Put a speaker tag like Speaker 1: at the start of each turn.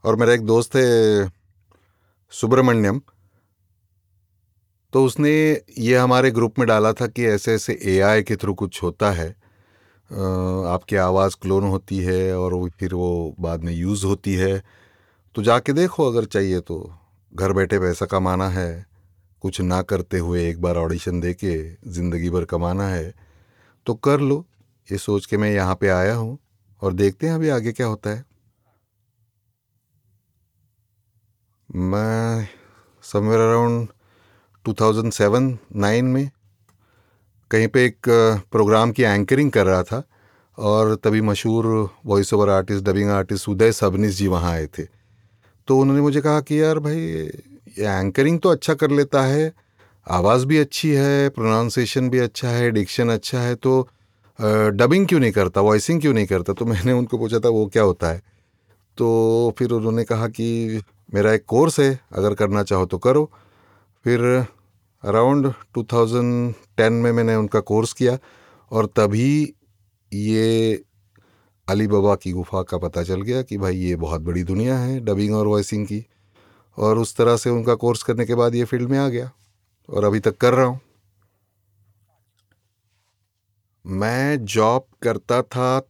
Speaker 1: और मेरा एक दोस्त है सुब्रमण्यम, तो उसने ये हमारे ग्रुप में डाला था कि ऐसे ऐसे एआई के थ्रू कुछ होता है। आपकी आवाज़ क्लोन होती है और वो फिर वो बाद में यूज़ होती है। तो जाके देखो, अगर चाहिए तो। घर बैठे पैसा कमाना है, कुछ ना करते हुए एक बार ऑडिशन दे के ज़िंदगी भर कमाना है, तो कर लो। ये सोच के मैं यहाँ पे आया हूँ और देखते हैं अभी आगे क्या होता है। मैं समवेयर अराउंड 2007-9 में कहीं पे एक प्रोग्राम की एंकरिंग कर रहा था, और तभी मशहूर voice over artist, dubbing artist Uday Sabnis ji वहाँ आए थे। तो उन्होंने मुझे कहा कि यार भाई, ये एंकरिंग तो अच्छा कर लेता है, आवाज़ भी अच्छी है, प्रोनाउंसिएशन भी अच्छा है, डिक्शन अच्छा है, तो डबिंग क्यों नहीं करता, वॉइसिंग क्यों नहीं करता। तो मैंने उनको पूछा था वो क्या होता है। तो फिर उन्होंने कहा कि मेरा एक कोर्स है, अगर करना चाहो तो करो। फिर अराउंड 2010 में मैंने उनका कोर्स किया, और तभी ये अली बाबा की गुफा का पता चल गया कि भाई ये बहुत बड़ी दुनिया है डबिंग और वॉइसिंग की। और उस तरह से उनका कोर्स करने के बाद ये फील्ड में आ गया, और अभी तक कर रहा हूँ। मैं जॉब करता था